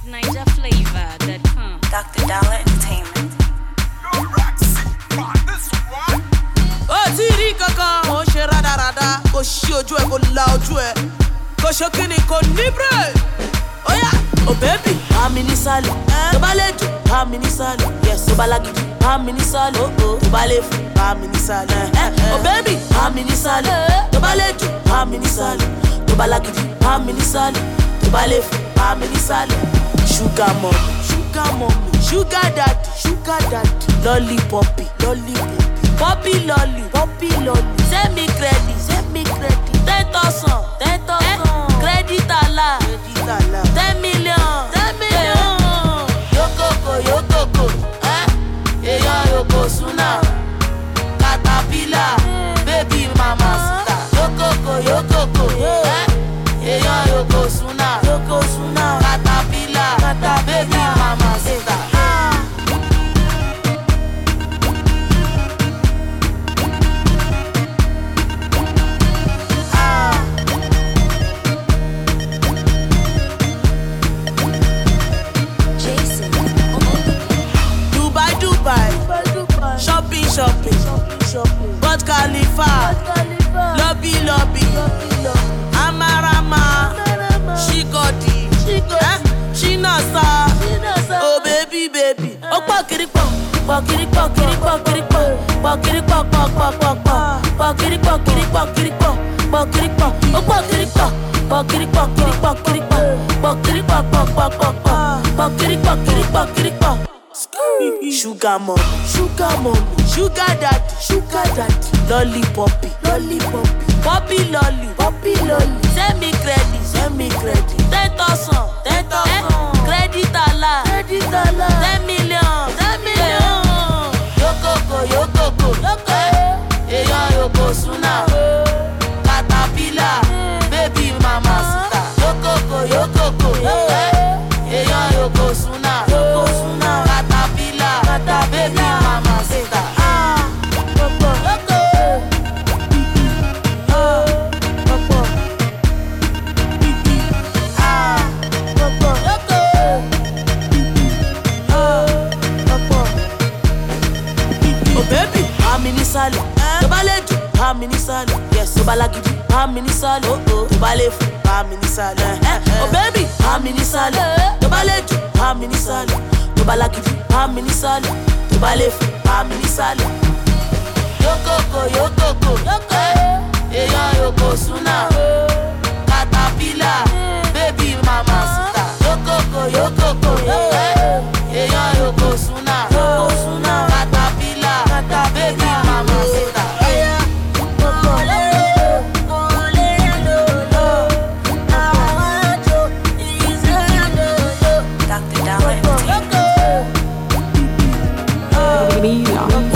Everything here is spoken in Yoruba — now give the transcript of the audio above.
NigerFlavor.com. Dr. Dollar Entertainment. Ó ti rí kankan, ó ṣe rádaràda, kò ṣí ojú ẹ, kò la ojú ẹ, kò ṣe kíni, kò ní break. Ó yá, oh baby, bá mi ní sálẹ̀, tó bá lè dùn, bá mi ní sálẹ̀, yes, tó bá lágídí, bá mi ní sálẹ̀, tó bá lè fún, bá mi ní sálẹ̀. Oh baby, bá mi ní sálẹ̀, tó bá lè dùn, bá mi ní sálẹ̀, tó bá lágídí, bá mi ní sálẹ̀, tó bá lè fún, bá mi ní sálẹ̀. Sugar mommy, sugar mommy, sugar daddy, lollipoppy, lollipoppy. Poppy lolly, send me credit, 10,000, credit ala, 10 million, Yokoko, Yoko Suna, Caterpillar, baby mama sita, Yokoko, Yoko Suna, Caterpillar, baby mama sita. Shopping, but Khalifa, lobby, Amarama, Shikodi, Shinasa, oh baby, oh pokirikpo, Sugar mommy, sugar daddy, lollipoppy, poppy lolly, send me credit, 10,000, credit ala, 10 million, Yokoko, Yoko Suna, Caterpillar, baby mama sita, Yokoko, Yoko Suna, Caterpillar, baby mama sita. Oh baby, bá mi ní sálẹ̀, tó bá lè dùn, bá mi ní sálẹ̀, yes, tó bá lágídí, bá mi ní sálẹ̀, tó bá lè fún, bá mi ní sálẹ̀. Oh baby, bá mi ní sálẹ̀, tó bá lè dùn, bá mi ní sálẹ̀, tó bá lágídí, bá mi ní sálẹ̀, tó bá lè fún, bá mi ní sálẹ̀. Yokoko, Yoko Suna, Caterpillar, baby mama sita, Yokoko, Yoko Suna, Caterpillar, baby mama sita. Dr. Dollar Entertainment. Me,